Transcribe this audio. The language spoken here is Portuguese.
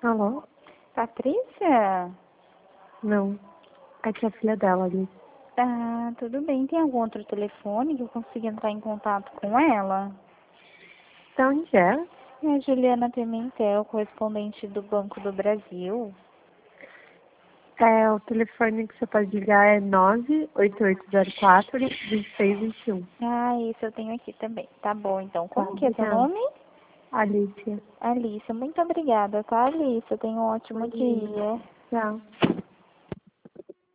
Alô? Patrícia? Não. Aqui é a filha dela ali. Ah, tudo bem. Tem algum outro telefone que eu consiga entrar em contato com ela? Da onde é? É a Juliana Pimentel, correspondente do Banco do Brasil. O telefone que você pode ligar é 98804-2621. Ah, esse eu tenho aqui também. Tá bom, então. Tá, Como que é seu obrigada. nome? Alicia. Alice. Muito obrigada, tá, Alice? Tenha um ótimo dia. Tchau.